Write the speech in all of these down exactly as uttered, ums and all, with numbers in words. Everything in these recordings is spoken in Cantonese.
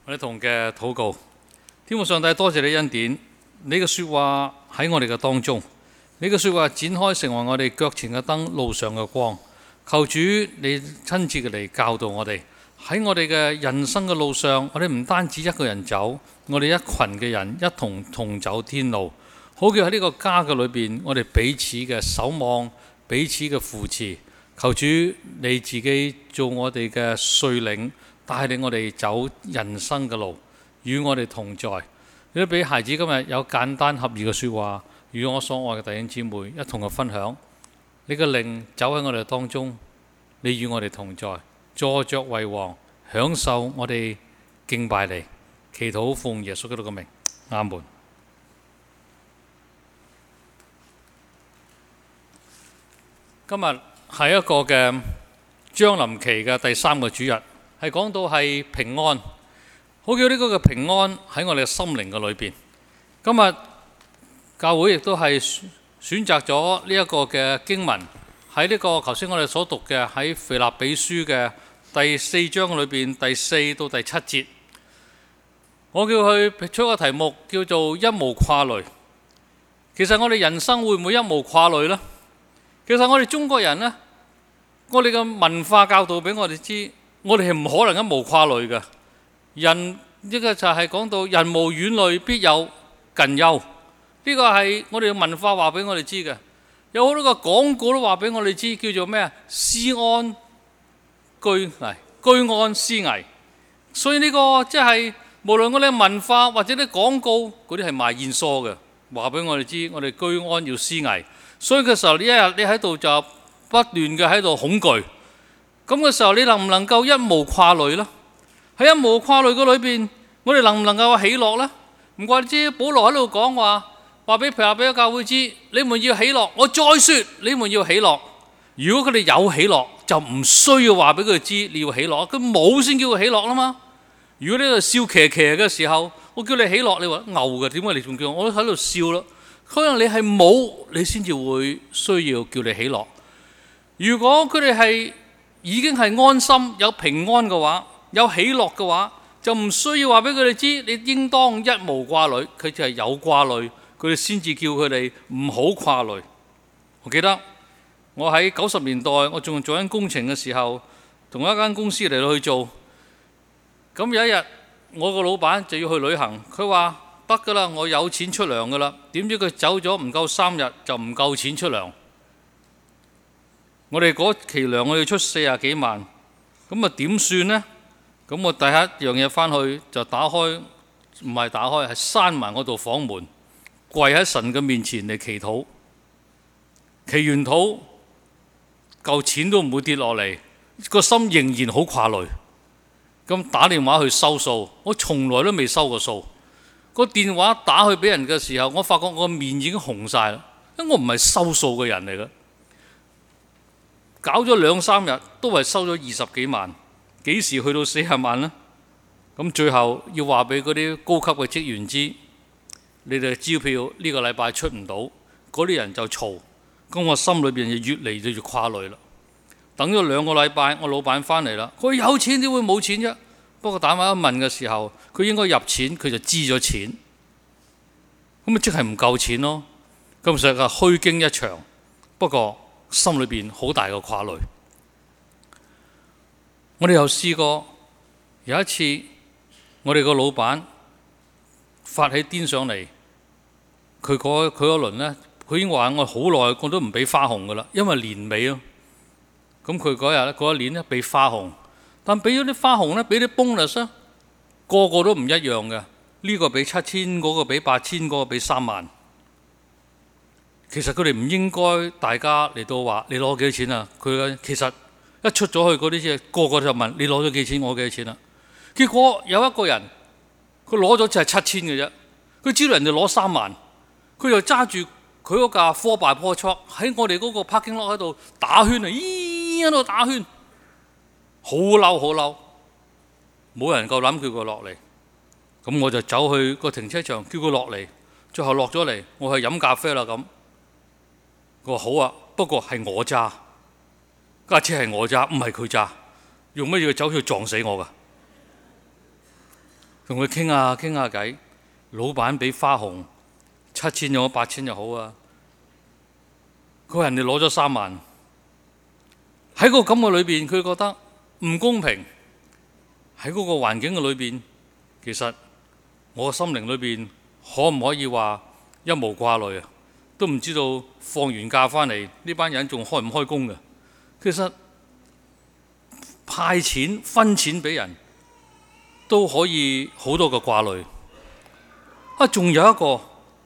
我哋同嘅禱告，天父上帝，多謝你恩典，你嘅説話喺我哋嘅當中，你嘅説話展開成為我哋腳前嘅燈，路上嘅光。求主你親自嘅嚟教導我哋，喺我哋嘅人生嘅路上，我哋唔單止一個人走，我哋一群嘅人一同同走天路，好叫喺呢個家嘅裏邊，我哋彼此嘅守望，彼此嘅扶持。求主你自己做我哋嘅率領，帶領我哋走人生嘅路，與我哋同在。你都俾孩子今日有簡單合意嘅説話，與我所愛嘅弟兄姊妹一同嘅分享。你嘅靈走喺我哋當中，你與我哋同在，坐著為王，享受我哋敬拜你。祈禱奉耶穌基督嘅名，阿門。今日係一個嘅將臨期嘅第三個主日，係講到係平安，好叫呢個嘅平安喺我哋嘅心靈嘅裏邊。今日教會亦都係選擇咗呢一個嘅經文，喺呢個頭先我哋所讀嘅喺腓立比書嘅第四章裏邊第四到第七節。我叫佢出個題目叫做一無掛慮。其實我哋人生會唔會一無掛慮呢？其實我哋中國人呢，我哋嘅文化教導俾我哋知，我哋係唔可能一無掛慮嘅。人呢個就係講到人無遠慮，必有近憂。呢個係我哋嘅文化話俾我哋知嘅。有好多個廣告都話俾我哋知，叫做咩啊？思安居危，居安思危。所以呢個即係無論我哋嘅文化或者啲廣告，嗰啲係賣燕梳嘅，話俾我哋知，我哋居安要思危。所以嘅時候，呢一日你喺度就不斷嘅喺度恐懼，咁嘅時候你能唔能夠一無掛慮呢？喺一無掛慮嘅裏邊，我哋能唔能夠喜樂呢？唔怪之知，保羅喺度講話，話俾腓立比教會知，你們要喜樂。我再說，你們要喜樂。如果佢哋有喜樂，就唔需要話俾佢知你要喜樂，佢冇先叫佢喜樂啦嘛。如果你喺度笑騎騎嘅時候，我叫你喜樂，你話牛嘅，點解你仲叫我？我都喺度笑啦。可能你係冇，你先至會需要叫你喜樂。如果佢哋係已經係安心有平安嘅話，有喜樂嘅話，就唔需要話俾佢哋知，你應當一無掛慮。佢就係有掛慮，佢哋先至叫佢哋唔好掛慮。我記得我喺九十年代，我仲做緊工程嘅時候，同一間公司嚟到去做。咁有一日，我個老闆就要去旅行，佢話得㗎啦，我有錢出糧㗎啦。點知佢走咗唔夠三日就唔夠錢出糧。我哋嗰期糧我要出四十幾萬，咁啊點算呢？咁我第一樣嘢返去就打開，唔係打開，係閂埋我度房門，跪喺神嘅面前嚟祈禱。祈完禱，嚿錢都唔會跌落嚟，個心仍然好掛慮。咁打電話去收數，我從來都未收過數。個電話打去俾人嘅時候，我發覺我個面已經紅晒啦，因為我唔係收數嘅人嚟嘅。搞咗兩三日都係收咗二十幾萬，幾時去到四十萬呢？咁最後要話俾嗰啲高級嘅職員知，你哋招票呢個禮拜出唔到，嗰啲人就嘈，咁我心裏邊就越嚟就越掛慮啦。等咗兩個禮拜，我老闆返嚟啦，佢有錢點會冇錢啫？不過打電話一問嘅時候，佢應該入錢，佢就支咗錢，咁咪即係唔夠錢咯。咁實係虛驚一場，不過心裏邊好大個掛慮。我哋又試過有一次，我哋個老闆發起癲上嚟，佢嗰佢嗰輪呢，佢已經話我好耐我都唔俾花紅噶啦，因為年尾咯。咁佢嗰日嗰一年咧俾花紅，但俾咗啲花紅咧，俾啲 bonus 咧，個個都唔一樣嘅。呢個俾七千，嗰個俾八千，嗰個俾三萬。其實佢哋唔應該大家嚟到話你攞幾多錢啊？佢其實一出咗去嗰啲嘢，個個就問你攞咗幾錢，我幾多錢啊？結果有一個人佢攞咗就係七千嘅啫，佢知道人哋攞三萬，佢就揸住佢嗰架four by four truck喺我哋嗰個 parking lot 喺度打圈啊！咦，喺度打圈，好嬲好嬲，冇人夠膽叫佢落嚟。咁我就走去個停車場叫佢落嚟，最後落咗嚟，我去飲咖啡啦咁。佢話好啊，不過係我揸架車，係我揸，唔係佢揸，用乜嘢走去撞死我㗎？ 同佢傾下傾下偈，老闆俾花紅七千又好八千又好啊，佢話人哋攞咗三萬，喺個咁嘅裏邊，佢覺得唔公平。喺嗰個環境嘅裏邊，其實我嘅心靈裏邊可唔可以話一無掛慮啊？都唔知道放完假翻嚟呢班人仲開唔開工嘅。其實派錢分錢俾人都可以好多個掛慮啊！仲有一個，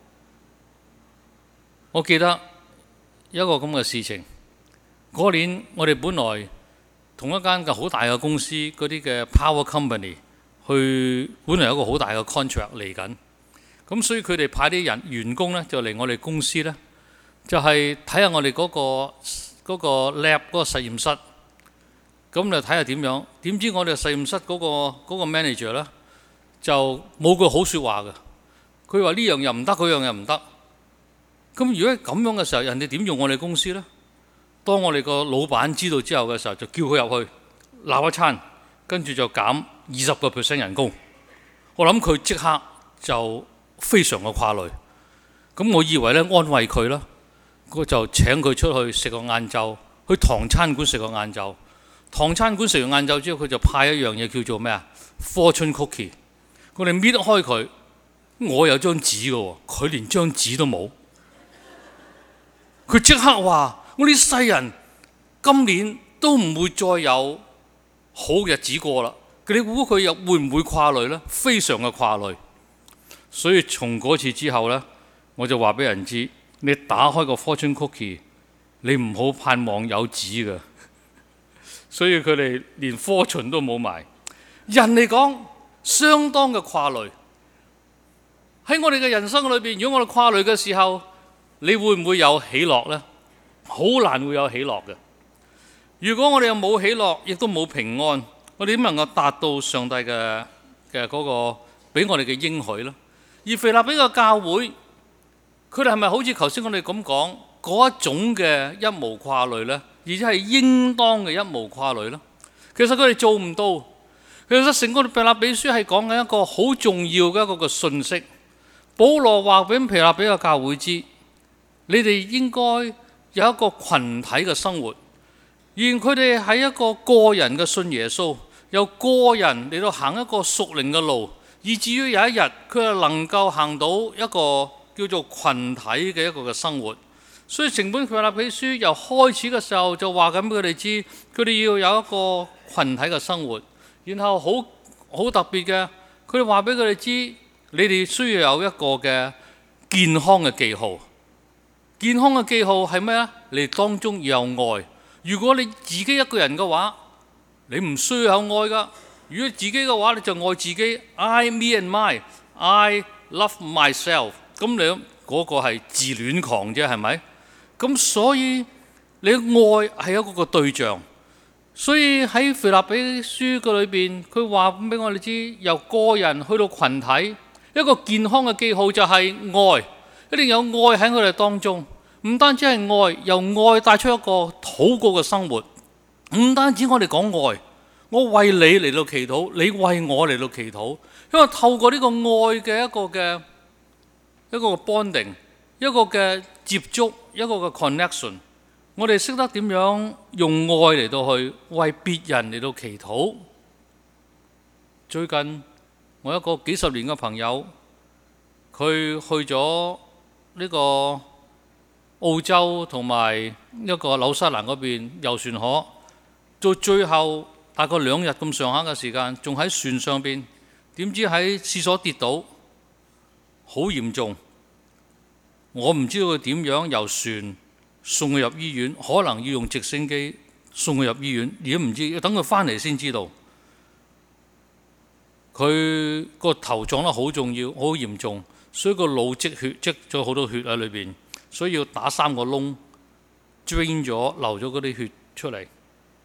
我記得有一個咁嘅事情。嗰年我哋本來同一間嘅好大嘅公司嗰啲嘅 power company 去，本來有一個好大嘅 contract 嚟緊，咁所以佢哋派啲人員工呢，就嚟我哋公司呢，就係睇下我哋嗰個嗰個 lab 嗰個實驗室，咁就睇下點樣。點知我哋實驗室嗰個嗰個 manager 呢，就冇句好説話嘅，佢話呢樣又唔得，嗰樣又唔得。咁如果咁樣嘅時候，人哋點用我哋公司呢？當我哋個老闆知道之後嘅時候，就叫佢入去鬧一餐，跟住就減二十個 percent 人工。我諗佢即刻就非常嘅掛慮。咁我以為咧安慰佢啦，我就請佢出去食個晏晝，去唐餐館食個晏晝。唐餐館食完晏晝之後，佢就派一樣嘢叫做咩啊 ？Fortune cookie。我哋搣開佢，我有張紙嘅喎，佢連張紙都冇。佢即刻話：我呢世人今年都唔會再有好日子過啦。你估佢又會唔會掛慮呢？非常嘅掛慮。所以從嗰次之後呢，我就話俾人知：你打開個 Fortune cookie，你唔好盼望有紙嘅。所以佢哋連 Fortune 都冇埋。人嚟講，相當嘅掛慮。喺我哋嘅人生裏邊，如果我哋掛慮嘅時候，你會唔會有喜樂呢？好難會有喜樂嘅。如果我哋又冇喜樂，亦都冇平安，我哋點能夠達到上帝嘅嘅嗰個俾我哋嘅應許呢？而腓立比嘅教會，佢哋係咪好似頭先我哋咁講嗰一種嘅一無掛慮呢？而且係應當嘅一無掛慮呢？其實佢哋做唔到。其實成個腓立比書係講緊一個好重要嘅一個嘅信息。保羅話俾腓立比嘅教會知，你哋應該有一個群體嘅生活，而佢哋喺一個個人嘅信耶穌，由個人嚟到行一個屬靈嘅路，以至於有一日佢係能夠行到一個叫做群體嘅一個嘅生活。所以成本腓立比書由開始嘅時候就話緊俾佢哋知，佢哋要有一個群體嘅生活。然後好好特別嘅，佢哋話俾佢哋知，你哋需要有一個嘅健康嘅記號。健康嘅記號係咩啊？你當中要有愛。如果你自己一個人嘅話，你唔需要有愛噶。如果自己嘅話，你就愛自己。I, me and my, I love myself。咁你嗰個係自戀狂啫，係咪？咁所以你愛係一個個對象。所以喺腓立比書嘅裏邊，佢話俾我哋知，由個人去到群體，一個健康嘅記號就係愛。一定有愛喺佢哋當中，唔單止係愛，由愛帶出一個禱告嘅生活。唔單止我哋講愛，我為你嚟到祈禱，你為我嚟到祈禱。因為透過呢個愛嘅一個嘅一個 bonding， 一個嘅接觸，一個嘅 connection， 我哋識得點樣用愛嚟到去為別人嚟到祈禱。最近我一個幾十年嘅朋友，佢去咗呢個澳洲同埋一個紐西蘭嗰邊遊船河，到最後大概兩日咁上下嘅時間，仲喺船上邊，點知喺廁所跌倒，好嚴重。我唔知道佢點樣由船送佢入醫院，可能要用直升機送佢入醫院，而家唔知，要等佢翻嚟先知道。佢個頭撞得好重要，好嚴重。所以個腦積血，積咗好多血喺裏邊，所以要打三個窿 drain 咗，流咗嗰啲血出嚟。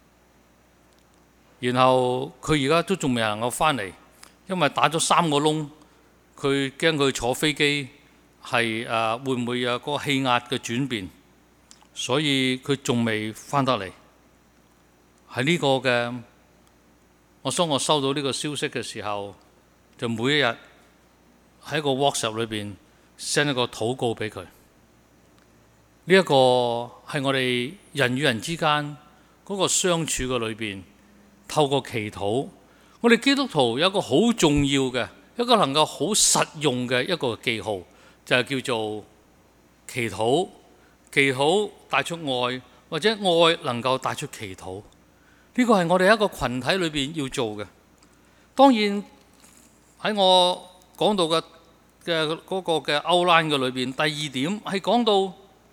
然後佢而家都仲未能夠翻嚟，因為打咗三個窿，佢驚佢坐飛機係誒會唔會有嗰個氣壓嘅轉變，所以佢仲未翻得嚟。喺呢個嘅，我當我收到呢個消息嘅時候， 就每一日喺個 WhatsApp 裏邊 send 一個禱告俾佢。呢一個係我哋人與人之間嗰個相處嘅裏邊，透過祈禱，我哋基督徒有一個好重要嘅一個能夠好實用嘅一個記號，就係叫做祈禱。祈禱帶出愛，或者愛能夠帶出祈禱。呢個係我哋一個群體裏邊要做嘅。當然喺我講到嘅嘅嗰個嘅 outline 嘅裏邊，第二點係講到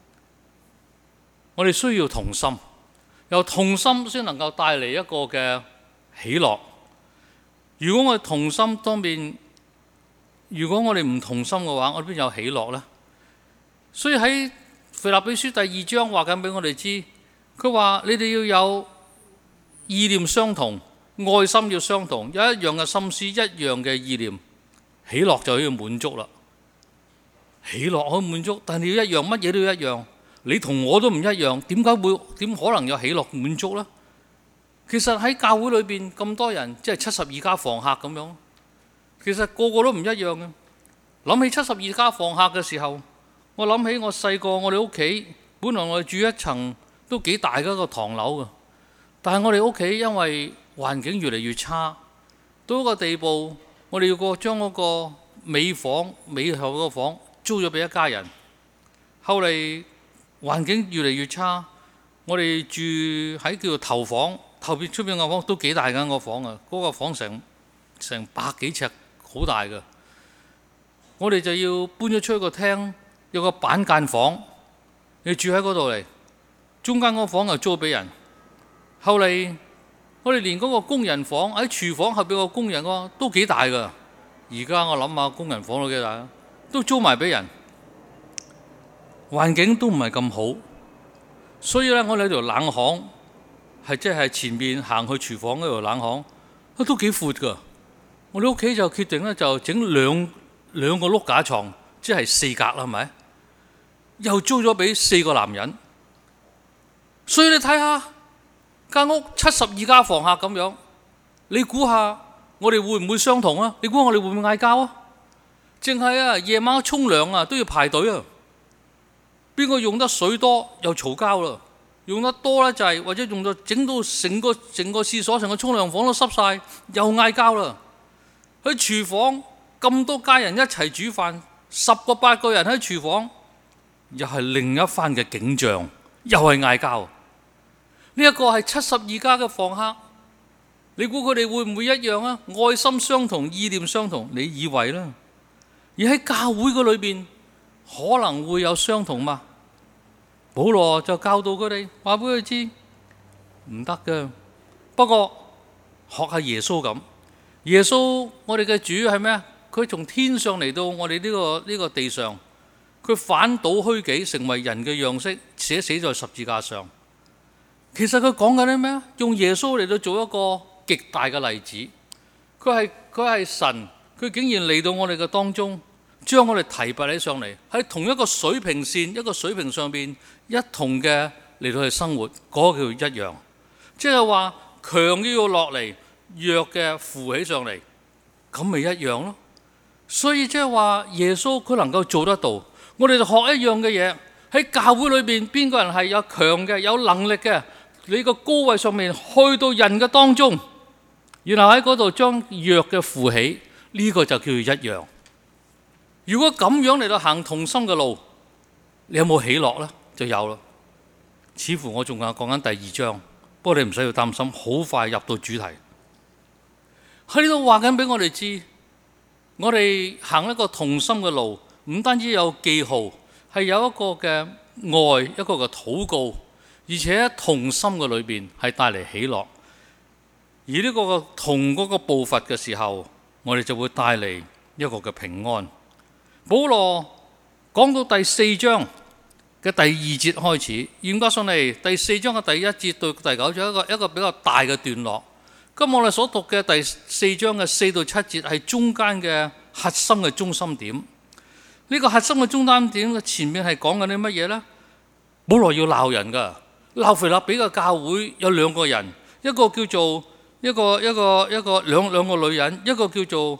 我哋需要同心，由同心先能夠帶嚟一個嘅喜樂。如果我哋同心當面，如果我哋唔同心嘅話，我哋邊有喜樂呢？所以喺腓立比書第二章話緊俾我哋知，佢話你哋要有意念相同，愛心要相同，有一樣嘅心思，一樣嘅意念，喜樂就可以滿足啦。喜樂可以滿足，但係你要一樣，乜嘢都要一樣。你同我都唔一樣，點解會點可能有喜樂滿足呢？其實喺教會裏邊咁多人，即係七十二家房客咁樣，其實個個都唔一樣嘅。諗起七十二家房客嘅時候，我諗起我細個，我哋屋企本來我哋住一層都幾大嘅一個唐樓嘅，但係我哋屋企因為環境越嚟越差，到一個地步，我哋要個將嗰個尾房尾後嗰個房租咗俾一家人。後嚟環境越嚟越差，我哋住喺叫做頭房，後邊出邊個房都幾大間個房啊！嗰個房成成百幾尺，好大嘅。我哋就要搬咗出去個廳。有個板間房，你住喺嗰度嚟，中間嗰個房又租俾人。後嚟我哋連嗰個工人房喺廚房後邊個工人個都幾大噶。而家我諗下工人房都幾大，都租埋俾人，環境都唔係咁好。所以咧，我哋喺條冷巷係即係前面行去廚房嗰條冷巷，都幾闊噶。我哋屋企就決定咧，就整兩兩個碌架床，即係四格啦，係咪？又租咗俾四個男人，所以你睇下間屋七十二家房客咁樣，你估下我哋會唔會相同啊？你估我哋會唔會嗌交啊？淨係啊夜晚沖涼啊都要排隊啊！邊個用得水多又嘈交啦？用得多咧就係或者用到整到成個整個廁所成個沖涼房都濕晒，又嗌交啦！喺廚房咁多家人一齊煮飯，十個八個人喺廚房。又係另一番嘅景象，又係嗌交。呢一個係七十二家嘅房客，你估佢哋會唔會一樣啊？愛心相同，意念相同，你以為啦？而喺教會嘅裏邊，可能會有相同嘛？保羅就教導佢哋，話俾佢知唔得㗎。不過學下耶穌咁，耶穌我哋嘅主係咩啊？佢從天上嚟到我哋呢個呢個地上。佢反倒虛己，成為人嘅樣式，寫死在十字架上。其實佢講緊啲咩？用耶穌嚟到做一個極大嘅例子。佢係佢係神，佢竟然嚟到我哋嘅當中，將我哋提拔起上嚟，喺同一個水平線、一個水平上邊一同嘅嚟到去生活，嗰、那個叫一樣。即係話強要落嚟，弱嘅扶起上嚟，咁咪一樣咯。所以即係話耶穌佢能夠做得到。我哋就學一樣嘅嘢，喺教會裏邊，邊個人係有強嘅、有能力嘅，你個高位上面去到人嘅當中，然後喺嗰度將弱嘅扶起，呢、這個就叫做一樣。如果咁樣嚟到行同心嘅路，你有冇喜樂呢？就有啦。似乎我仲係講緊第二章，不過你唔需要擔心，好快入到主題。喺呢度話緊俾我哋知，我哋行一個同心嘅路。唔單止有記號，係有一個嘅愛，一個嘅禱告，而且喺同心嘅裏邊係帶嚟喜樂。而呢個同嗰個步伐嘅時候，我哋就會帶嚟一個嘅平安。保羅講到第四章嘅第二節開始，嚴格上嚟第四章嘅第一節到第九章一個一個比較大嘅段落。咁我哋所讀嘅第四章嘅四到七節係中間嘅核心嘅中心點。呢個核心嘅中間點嘅前面係講緊啲乜嘢呢？保羅要鬧人噶，鬧腓立比嘅教會有兩個人，一個叫做一個一個一個兩兩個女人，一個叫做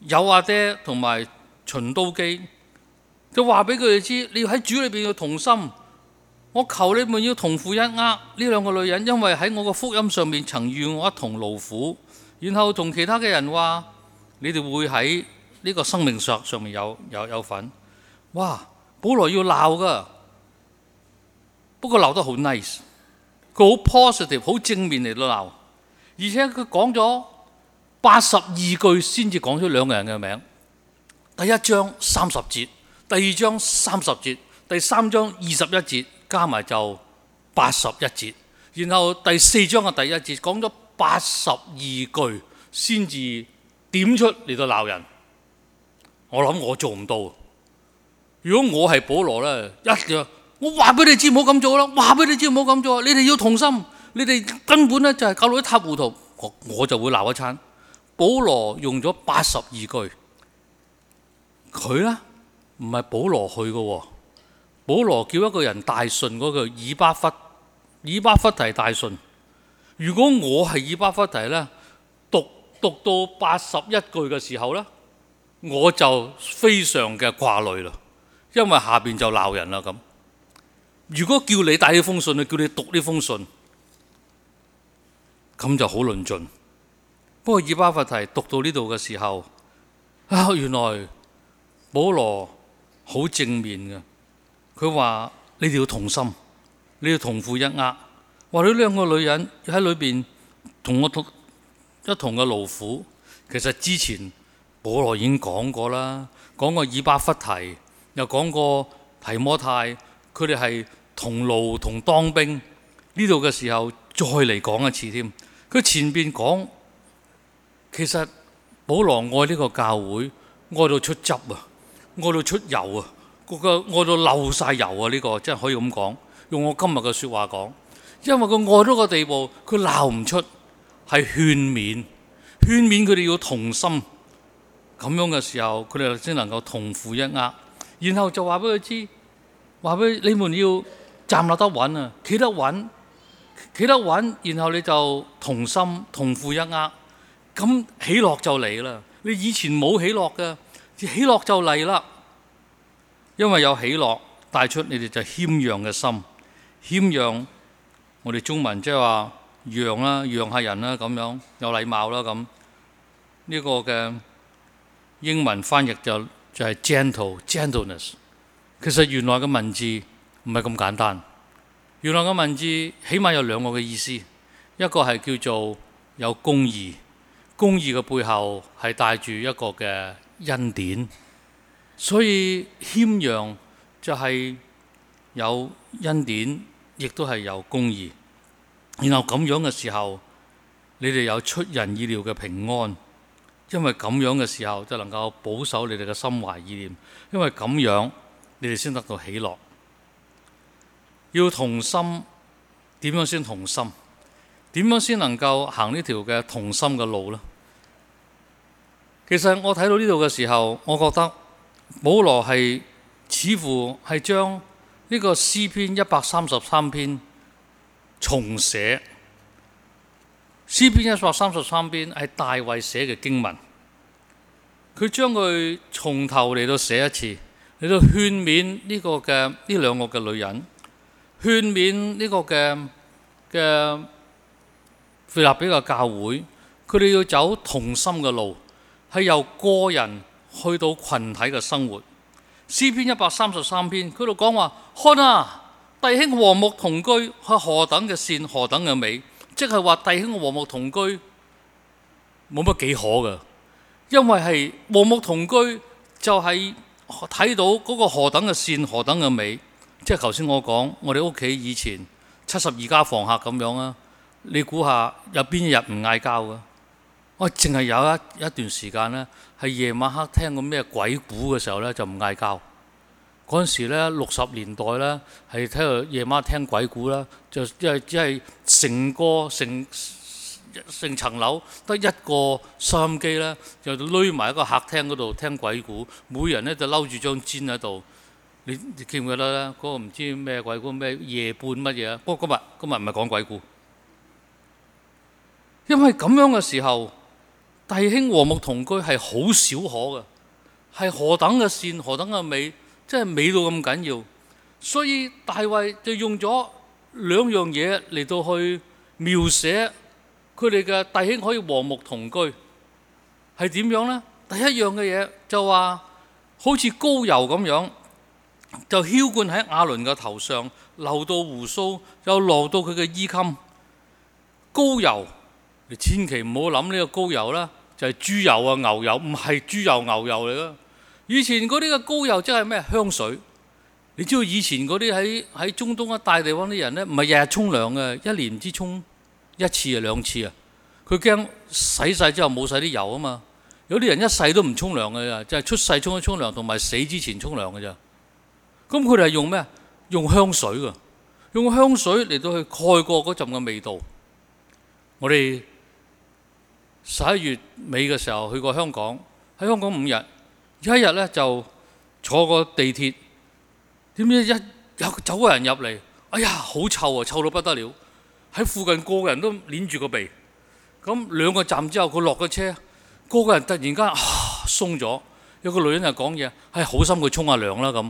友阿爹同埋循都基，就話俾佢哋知，你要喺主裏邊要同心。我求你們要同負一軛。呢兩個女人因為喺我個福音上面曾與我一同勞苦，然後同其他嘅人話，你哋會喺呢個生命樹上面有有有份。哇！保羅要鬧噶，不過鬧得好 nice， 佢好 positive， 好正面嚟到鬧，而且佢講咗八十二句先至講出兩個人嘅名。第一章三十節，第二章三十節，第三章二十一節，加埋就八十一節。然後第四章嘅第一節講咗八十二句先至點出嚟到鬧人。我諗我做唔到。如果我係保羅咧，一樣我話俾你知唔好咁做啦，話俾你知唔好咁做，你哋要同心，你哋根本咧就係搞到一塌糊塗，我我就會鬧一餐。保羅用咗八十二句，佢咧唔係保羅去嘅喎，保羅叫一個人大信嗰個以巴弗，以巴弗提大信。如果我係以巴弗提咧，讀讀到八十一句嘅時候咧，我就非常嘅掛慮啦，因為下邊就鬧人啦咁。如果叫你帶呢封信，叫你讀呢封信，咁就好論盡。不過以巴弗提讀到呢度嘅時候，啊，原來保羅好正面嘅。佢話你哋要同心，你要同負一軛。話你兩個女人喺裏邊同我同一同嘅勞苦。其實之前保羅已經講過啦，講過以巴弗提，又講過提摩太，佢哋係同勞同當兵。呢度嘅時候再嚟講一次添。佢前邊講，其實保羅愛呢個教會愛到出汁啊，愛到出油啊，個個愛到漏晒油啊！呢個真係可以咁講，用我今日嘅說話講，因為佢愛到個地步，佢鬧唔出，係勸勉，勸勉佢哋要同心。咁樣嘅時候，佢哋先能夠同負一軛。然後就話俾佢知，話俾你們要站立得穩啊，企得穩，企得穩。然後你就同心同負一軛。咁喜樂就嚟啦！你以前冇喜樂嘅，喜樂就嚟啦。因為有喜樂帶出你哋就謙讓嘅心，謙讓我哋中文即係話讓啦，讓下人啦，咁樣有禮貌啦咁。呢個嘅英文翻譯就就係 gentle gentleness。其實原來嘅文字唔係咁簡單，原來嘅文字起碼有兩個嘅意思，一個係叫做有公義。公義嘅背後係帶住一個嘅恩典，所以謙讓就係有恩典，亦都係有公義。然後咁樣嘅時候，你哋有出人意料嘅平安，因為咁樣嘅時候就能夠保守你哋嘅心懷意念，因為咁樣你哋先得到喜樂。要同心，點樣先同心？點樣先能夠行呢條嘅同心嘅路呢？其實我睇到呢度嘅時候，我覺得保羅係似乎係將呢個詩篇一百三十三篇重寫。詩篇一百三十三篇係大衛寫嘅經文，佢將佢從頭嚟到寫一次，嚟到勸勉呢個嘅呢兩個嘅女人，勸勉呢個嘅嘅腓立比嘅教會，佢哋要走同心嘅路，係由個人去到群體嘅生活。詩篇一百三十三篇，佢度講話：看啊，弟兄和睦同居係何等嘅善，何等嘅美。即係話弟兄和睦同居冇乜幾可㗎，因為係和睦同居就係睇到嗰個何等嘅善，何等嘅美。即係頭先我講，我哋屋企以前七十二家房客咁樣啊，你估下有邊一日唔嗌交㗎？我淨係有一一段時間呢，係夜晚黑聽個咩鬼故嘅時候呢，就唔嗌交。嗰陣時呢，六十年代呢，係睇到夜晚聽鬼故啦，就即係只係成個成成層樓得一個收音機呢，就匿埋喺個客廳嗰度聽鬼故，每人呢就摟住張氈喺度。你你記唔記得呢？嗰、嗰個唔知咩鬼故咩夜半乜嘢啊？不過今日今日唔係講鬼故，因為咁樣嘅時候， 弟兄和睦同居係好少可嘅，係何等嘅善，何等嘅美，真係美到咁緊要。所以大衛就用咗兩樣嘢嚟到去描寫佢哋嘅弟兄可以和睦同居係點樣呢？第一樣嘅嘢就話好似膏油咁樣，就澆灌喺亞倫嘅頭上，流到鬍鬚，又流到佢嘅衣襟。膏油，你千祈唔好諗呢個膏油啦，就係豬油啊、牛油，唔係豬油牛油嚟噶。以前嗰啲嘅膏油即係咩？香水。你知道以前嗰啲喺喺中東一帶地方啲人呢，唔係日日沖涼嘅，一年唔知沖一次啊兩次啊。佢驚洗晒之後冇晒啲油啊嘛。有啲人一世都唔沖涼嘅咋，就係出世沖一沖涼，同埋死之前沖涼嘅咋。咁佢哋係用咩？用香水噶，用香水嚟到去蓋過嗰陣嘅味道。我哋十一月尾嘅時候去過香港，喺香港五日，有一日呢就坐個地鐵，點知一有走個人入嚟，哎呀好臭啊，臭到不得了，喺附近個個人都捏住個鼻。咁兩個站之後，佢落咗車，個個人突然間啊鬆咗，有個女人就講嘢，係好心佢沖下涼啦咁。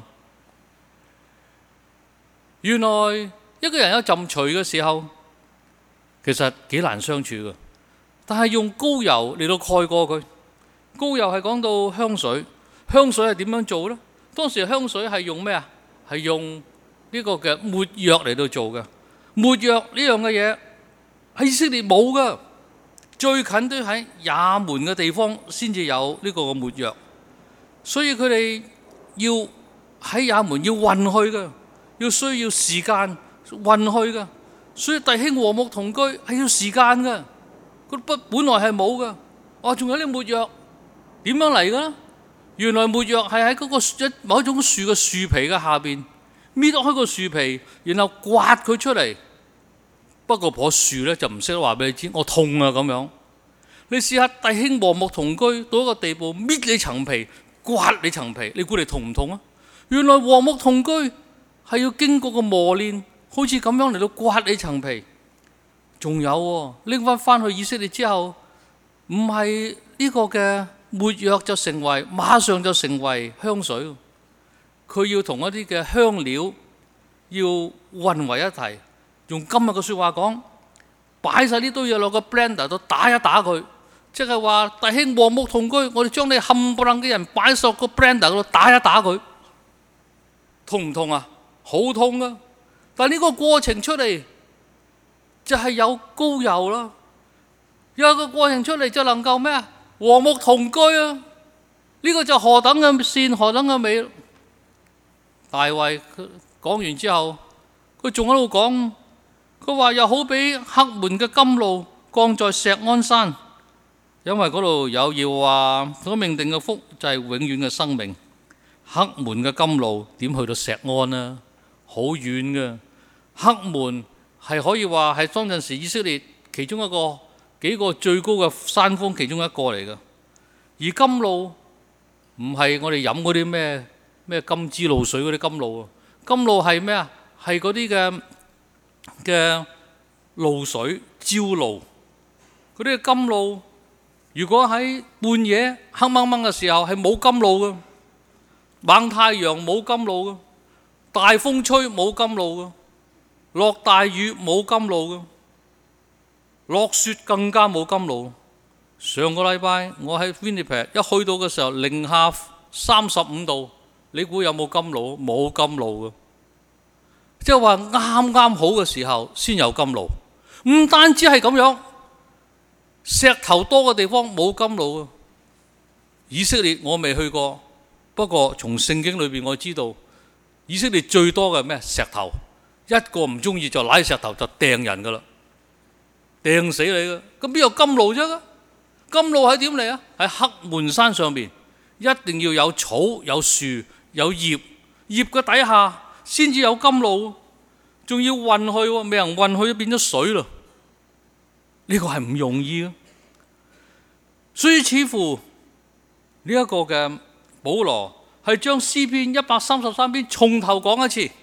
原來一個人有浸除嘅時候，其實幾難相處嘅，但係用膏油嚟到蓋過佢。膏油係講到香水，香水係點樣做呢？當時香水係用咩啊？係用呢個嘅沒藥嚟到做嘅。沒藥呢樣嘅嘢喺以色列冇噶，最近都喺也門嘅地方先至有呢個嘅沒藥，所以佢哋要喺也門要運去嘅，要需要時間運去嘅。所以弟兄和睦同居係要時間嘅，佢不本來係冇嘅。哦，仲有啲沒藥點樣嚟嘅呢？原來沒藥係喺嗰個一某一種樹嘅樹皮嘅下邊搣開個樹皮，然後刮佢出嚟。不過棵樹咧就唔識得話俾你知，我痛啊咁樣。你試下弟兄和睦同居到一個地步，搣你層皮，刮你層皮，你估你痛唔痛啊？原來和睦同居係要經過個磨練。好似咁樣嚟到刮你層皮，仲有拎翻翻去以色列之後，唔係呢個嘅沒藥就成為馬上就成為香水，佢要同一啲嘅香料要混為一體。用今日嘅説話講，擺晒呢堆嘢落個 blender 度打一打佢，即係話弟兄和睦同居，我哋將你冚唪唥嘅人擺落個 blender 度打一打佢，痛唔痛啊？好痛啊！但呢個過程出嚟就係有膏油啦，有一個過程出嚟就能夠咩啊？和睦同居啊！呢個就何等嘅善，何等嘅美。大衛講完之後，佢仲喺度講，佢話又好比黑門嘅甘露降在錫安山，因為嗰度有要話所命定嘅福就係永遠嘅生命。黑門嘅甘露點去到錫安啊？好遠嘅。黑門係可以話係當陣時以色列其中一個幾個最高嘅山峰其中一個嚟嘅。而甘露唔係我哋飲嗰啲咩咩甘之露水嗰啲甘露啊，甘露係咩啊？係嗰啲嘅嘅露水朝露，嗰啲甘露如果喺半夜黑掹掹嘅時候係冇甘露嘅，猛太陽冇甘露嘅，大風吹冇甘露嘅，落大雨冇甘露嘅，落雪更加冇甘露。上個禮拜我喺 Winnipeg 一去到嘅時候，零下三十五度，你估有冇甘露？冇甘露嘅，即係話啱啱好嘅時候先有甘露。唔單止係咁樣，石頭多嘅地方冇甘露嘅。以色列我未去過，不過從聖經裏邊我知道，以色列最多嘅咩石頭，一個唔中意就攞石頭就掟人噶啦，掟死你噶。咁邊有甘露啫？甘露係點嚟啊？喺黑門山上邊，一定要有草、有樹、有葉，葉嘅底下先至有甘露，仲要運去，未人運去就變咗水咯。呢個係唔容易嘅。所以似乎呢一個嘅保羅係將詩篇一百三十三篇從頭講一次。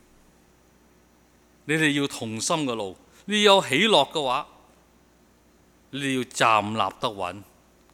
你哋要同心嘅路，你有喜樂嘅話，你要站立得穩，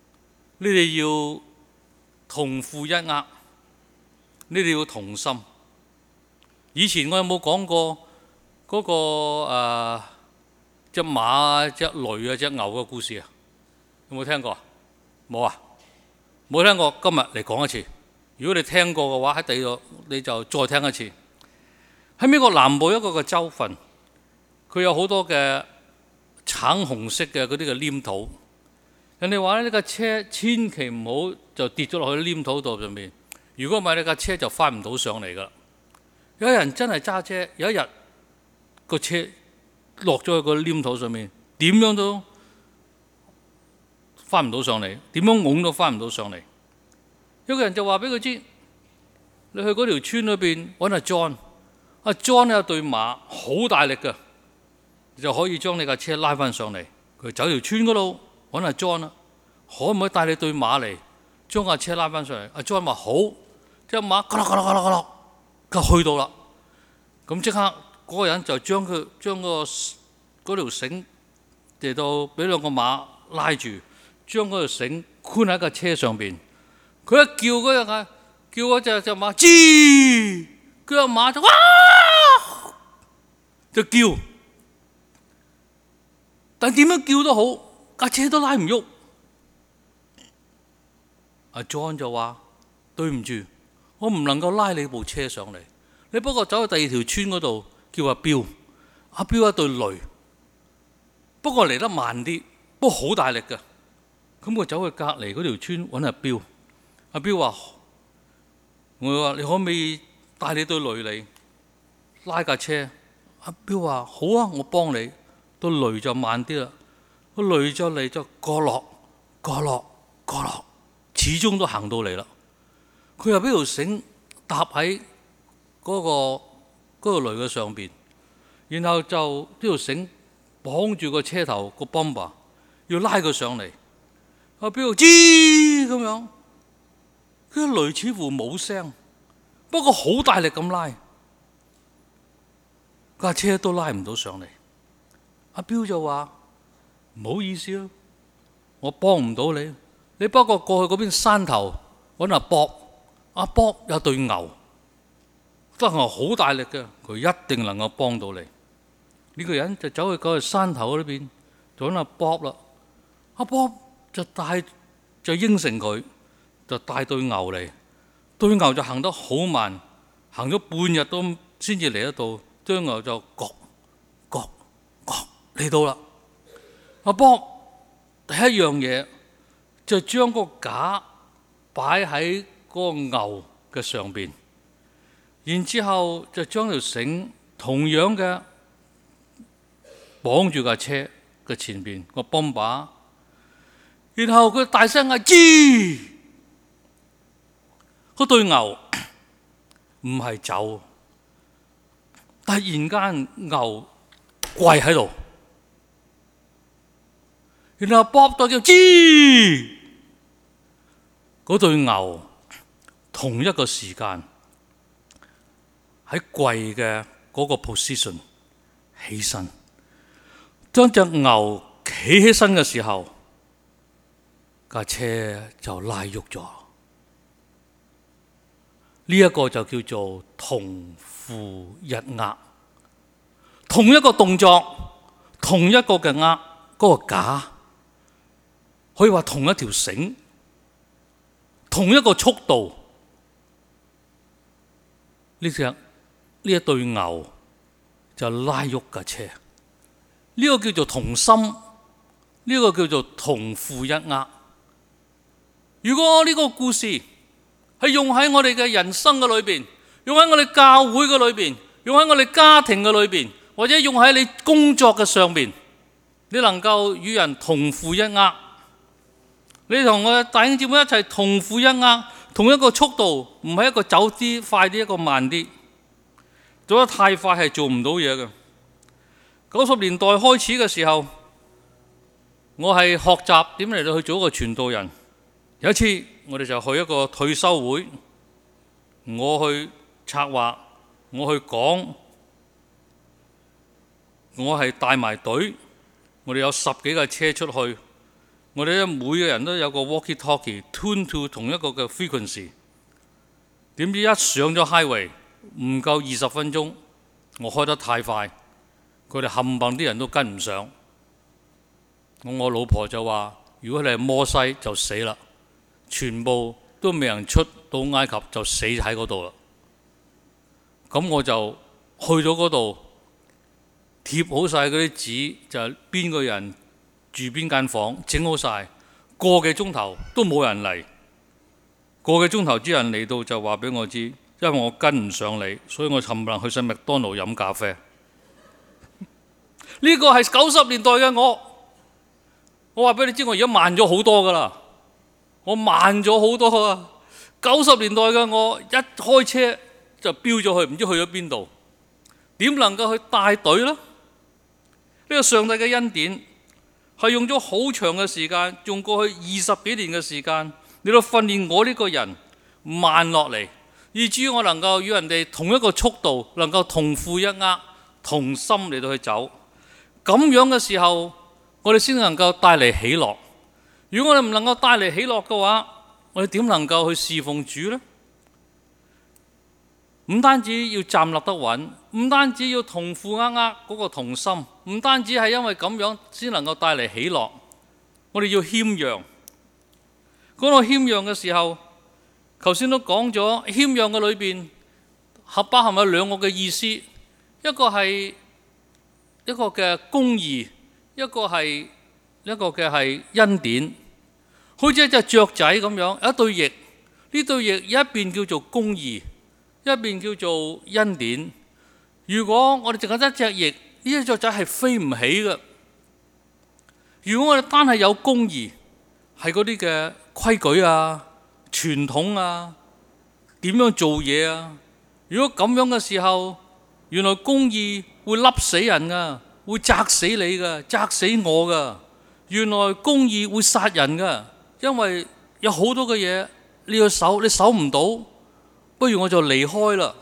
你哋要同負一軛，你哋要同心。以前我有冇講過嗰、那個誒隻、呃、馬啊、隻驢啊、隻牛嘅故事啊？有冇聽過？冇啊？冇聽過，今日嚟講一次。如果你聽過嘅話，喺第二度你就再聽一次。喺美國南部一個嘅州份，佢有好多嘅橙紅色嘅嗰啲嘅黏土。人哋話咧，呢架車千祈唔好就跌咗落去黏土度上面。如果唔係，呢架車就翻唔到上嚟噶啦。有人真係揸車，有一日個車落咗去個黏土上面，點樣都翻唔到上嚟，點樣拱都翻唔到上嚟。有個人就話俾佢知，你去嗰條村裏邊揾阿 John， 阿 John 有對馬好大力噶，就可以將你架車拉翻上嚟。佢走條村嗰度揾阿 John 啦，可唔可以帶你對馬嚟將架車拉翻上嚟？阿 John 話好，隻馬嘎啦嘎啦嘎啦嘎啦，佢去到啦。咁即刻嗰個人就將佢將個嗰條繩嚟到俾兩個馬拉住，將嗰條繩箍喺架車上邊。佢一叫嗰隻啊，叫嗰隻隻馬，吱，嗰隻馬就哇，就叫。但點樣叫都好，架車都拉唔喐。阿 John 就話：對唔住，我唔能夠拉你部車上嚟。你不過走去第二條村嗰度叫阿彪，阿彪一對驢，不過嚟得慢啲，不過好大力㗎。咁佢走去隔離嗰條村揾阿彪。阿彪話：我話你可唔可以帶你對驢嚟拉架車？阿彪話：好啊，我幫你。對驢就慢啲啦，個驢就嚟就過落過落過落，始終都行到嚟啦。佢又俾條繩搭喺嗰個嗰個驢嘅上邊，然後就呢條繩綁住個車頭個 bumper， 要拉佢上嚟。阿彪吱咁樣。佢個驢似乎冇聲，不過好大力咁拉，架車都拉唔到上嚟。阿彪就話：唔好意思啦，我幫唔到你。你不過過去嗰邊山頭揾阿博，阿博有對牛，得牛好大力嘅，佢一定能夠幫到你。呢、這個人就走去嗰個山頭嗰邊，就揾阿博啦。阿博就帶就應承佢。就帶對牛嚟，對牛就行得好慢，行咗半日都先至嚟得到。對牛就割割割嚟到啦。阿波第一樣嘢就將個架擺喺嗰個牛嘅上邊，然之後就將條繩同樣嘅綁住架車嘅前邊個泵把，然後佢大聲嗌吱。嗰對牛唔係走，突然間牛跪喺度，然後卜到叫吱，嗰對牛同一個時間喺跪嘅嗰個 position 起身，當隻牛企起身嘅時候，架車就拉喐咗。呢一個就叫做同負一軛，同一個動作，同一個嘅軛，嗰個架，可以話同一條繩，同一個速度，呢隻呢一對牛就拉喐架車，呢個叫做同心，呢個叫做同負一軛。如果呢個故事係用喺我哋嘅人生嘅裏邊，用喺我哋教會嘅裏邊，用喺我哋家庭嘅裏邊，或者用喺你工作嘅上邊，你能夠與人同負一軛，你同我嘅弟兄姊妹一齊同負一軛，同一個速度，唔係一個走啲快啲，一個慢啲，做得太快係做唔到嘢嘅。九十年代開始嘅時候，我係學習點嚟到去做一個傳道人。有一次，我哋就去一個退休會，我去策劃，我去講，我係帶埋隊，我哋有十幾架車出去， 我哋咧每個人都有個 walkie-talkie tune to 同一個嘅 frequency。點知一上咗 highway 唔夠二十分鐘，我開得太快，佢哋冚唪唥啲人都跟唔上。我老婆就話：如果你係摩西就死啦，全部都未人出到埃及就死喺嗰度啦。咁我就去咗嗰度，貼好晒嗰啲紙，就係邊個人住邊間房，整好晒。個幾鐘頭都冇人嚟，個幾鐘頭之人嚟到就話俾我知，因為我跟唔上你，所以我冚唪唥去晒麥當勞飲咖啡。呢個係九十年代嘅我，我話俾你知，我而家慢咗好多噶啦，我慢咗好多啊！九十年代嘅我一開車就飆咗去，唔知去咗邊度，點能夠去帶隊呢？呢個上帝嘅恩典係用咗好長嘅時間，用過去二十幾年嘅時間，嚟到訓練我呢個人慢落嚟，以至於我能夠與人哋同一個速度，能夠同負一軛，同心嚟到去走。咁樣嘅時候，我哋先能夠帶嚟喜樂。如果我哋唔能夠帶嚟喜樂嘅話，我哋點能夠去侍奉主呢？唔單止要站立得穩，唔單止要同負一軛嗰個同心，唔單止係因為咁樣先能夠帶嚟喜樂，我哋要謙讓。講到謙讓嘅時候，頭先都講咗，謙讓嘅裏邊合包含有兩個嘅意思，一個係一個嘅公義，一個係一個嘅係恩典。好似一隻雀仔咁樣，有一對翼，呢對翼一邊叫做公義，一邊叫做恩典。如果我哋淨係得一隻翼，呢隻雀仔係飛唔起嘅。如果我哋單係有公義，係嗰啲嘅規矩啊、傳統啊、點樣做嘢啊，如果咁樣嘅時候，原來公義會笠死人噶，會砸死你噶，砸死我噶。原來公義會殺人噶，因為有好多嘅嘢你要守，你守唔到，不如我就離開啦。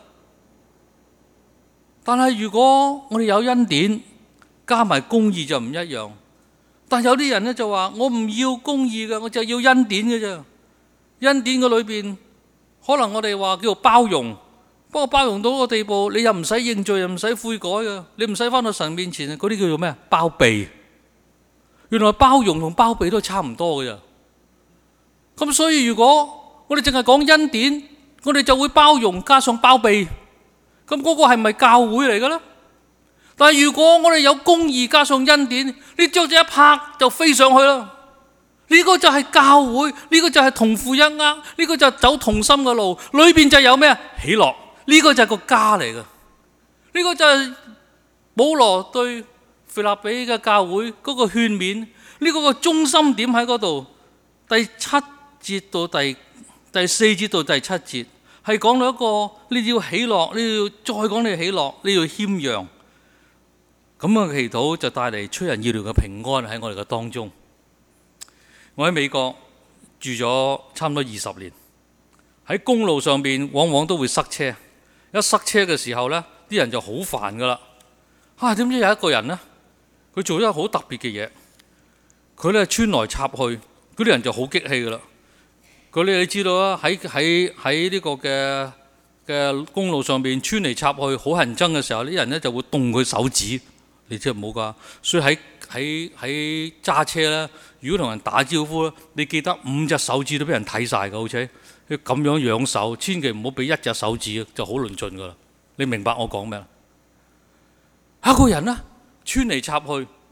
但係如果我哋有恩典加埋公義就唔一樣。但有啲人咧就話：我唔要公義嘅，我就要恩典嘅啫。恩典嘅裏邊，可能我哋話叫做包容，不過包容到個地步，你又唔使認罪，又唔使悔改嘅，你唔使翻到神面前，嗰啲叫做咩？包庇。原來包容同包庇都差唔多嘅啫。咁所以如果我哋淨係講恩典，我哋就會包容加上包庇。咁嗰個係咪教會嚟嘅咧？但係如果我哋有公義加上恩典，呢雀仔一拍就飛上去啦。呢個就係教會，呢個就係同負一軛，呢個就係走同心嘅路。裏邊就有咩啊？喜樂。呢個就係個家嚟嘅。呢個就係保羅對腓立比嘅教會嗰個勸勉。呢個個中心點喺嗰度，第七節到第第四節到第七節。係講到一個你要喜樂，你要再講你喜樂，你要謙讓，咁嘅祈禱就帶嚟出人意料嘅平安喺我哋嘅當中。我喺美國住咗差唔多二十年，喺公路上邊往往都會塞車，一塞車嘅時候呢，啲人就好煩噶啦。啊，點知有一個人呢，佢做咗一個好特別嘅嘢，佢咧穿來插去，嗰啲人就好激氣噶啦。佢哋你知道啊，喺喺喺呢個嘅嘅公路上邊穿嚟插去，好乞人憎嘅時候，啲人咧就會動佢手指，你知唔冇噶？所以喺喺喺揸車咧，如果同人打招呼咧，你記得五隻手指都俾人睇晒㗎，好似咁樣養手，千祈唔好俾一隻手指就好論盡噶啦。你明白我講咩啦？一個人咧穿嚟插去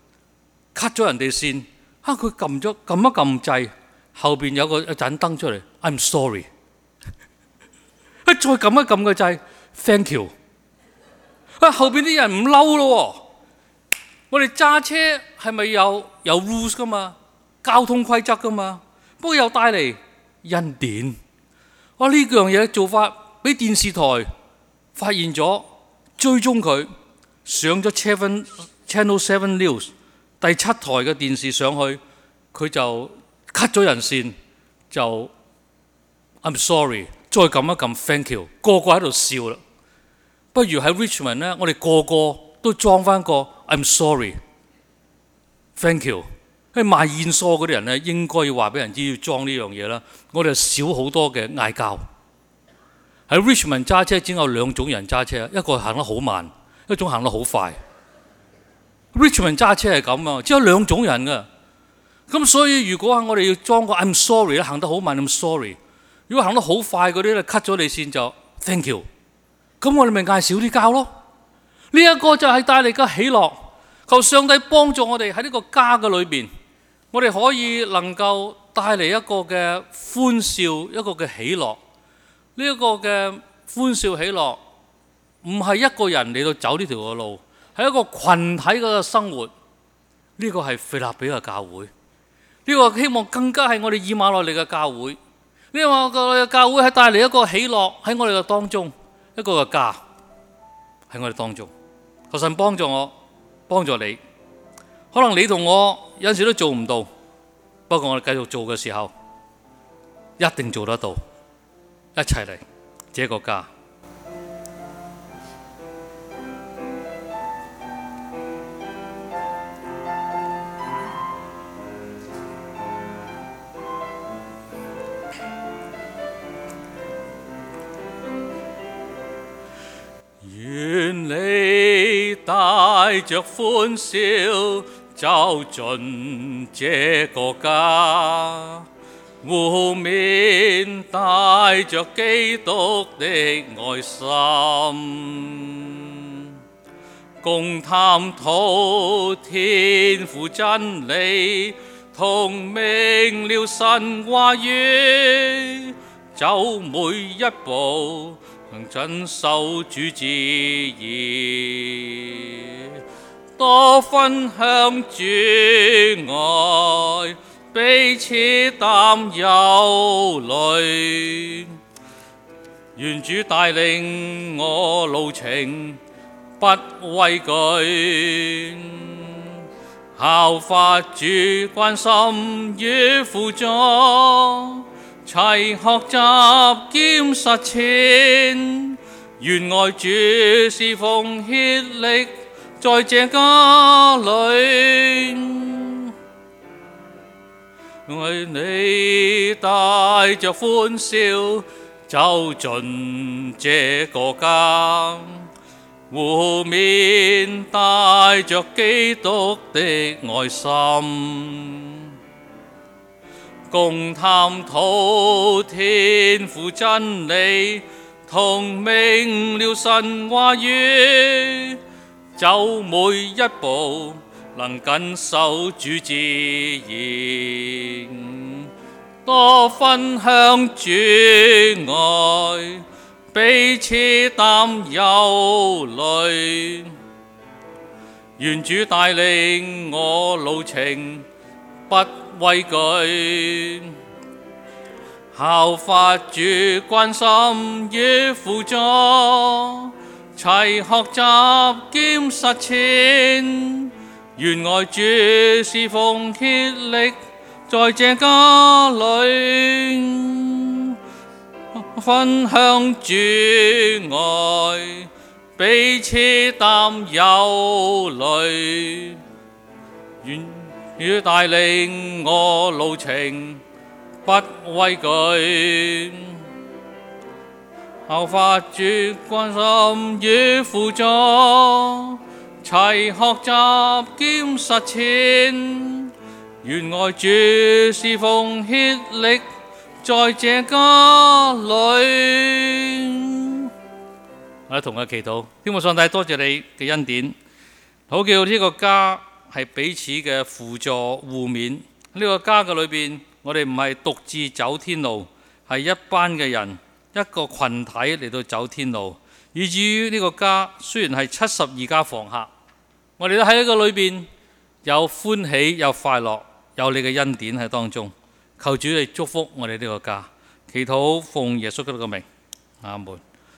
，cut 咗人哋線，啊佢撳咗撳一撳掣。後邊有個一盞燈出嚟 ，I'm sorry。再撳一撳個掣 ，thank you。啊，後邊啲人唔嬲咯。我哋揸車係咪有有 rules 噶嘛？交通規則噶嘛？不過又帶嚟恩典。哇！呢樣嘢做法俾電視台發現咗，追蹤佢上咗 Channel Channel Seven News 第七台嘅電視上去，佢就。cut 咗人線就 I'm sorry， 再撳一撳 thank you， 個個喺度笑啦。不如喺 Richmond 咧，我哋個個都裝翻個 I'm sorry，thank you。 喺賣燕梳嗰啲人咧，應該要話俾人知要裝呢樣嘢啦。我哋少好多嘅嗌交。喺 Richmond 揸車只有兩種人揸車，一個行得好慢，一種行得好快。Richmond 揸車係咁啊，只有兩種人㗎。咁所以如果我哋要裝個 I'm sorry 咧，行得好慢 I'm sorry。如果行得好快嗰啲咧 cut 咗你線就 thank you。咁我哋咪嗌少啲交咯。呢一個就係帶嚟嘅喜樂。求上帝幫助我哋喺呢個家嘅裏邊，我哋可以能夠帶嚟一個嘅歡笑，一個嘅喜樂。呢一個嘅歡笑喜樂唔係一個人嚟到走呢條嘅路，係一個群體嘅生活。呢個係腓立比嘅教會，呢個希望更加係我哋以馬內利嘅教會。呢個嘅教會係帶嚟一個喜樂喺我哋嘅當中，一個嘅家喺我哋當中。求神幫助我，幫助你。可能你同我有陣時都做唔到，不過我哋繼續做嘅時候，一定做得到。一齊嚟這個家。願你帶着歡笑走進這個家，互勉帶着基督的愛心，共探討天父真理，同明了神話語，走每一步能遵守主旨意，多分享主愛，彼此擔憂慮。願主帶領我路程，不畏懼，效法主關心與輔助，齊學習兼實踐，願愛主侍奉竭力在這家裏。為你帶着歡笑走進這個家，互勉帶着基督的愛心，共探討天父真理，同明了神話語，走每一步能謹守主旨意，多分享主愛，彼此擔憂慮。願主帶領我路程，不畏懼，效法主關心與輔助，齊學習兼實踐。願愛主侍奉竭力在這家裏，分享主愛，彼此擔憂慮。願主帶領我路程，不畏懼，效法主關心與輔助，齊學習兼實踐。願愛主侍奉竭力在這家裏。我哋同佢祈禱，天父上帝，多謝你嘅恩典，好叫呢個家係彼此嘅輔助互勉。呢個家嘅裏邊，我哋唔係獨自走天路，係一班嘅人，一個群體嚟到走天路。以至於呢個家雖然係七十二家房客，我哋都喺呢個裏邊有歡喜，有快樂，有你嘅恩典喺當中。求主你祝福我哋呢個家，祈禱奉耶穌基督嘅名，阿門。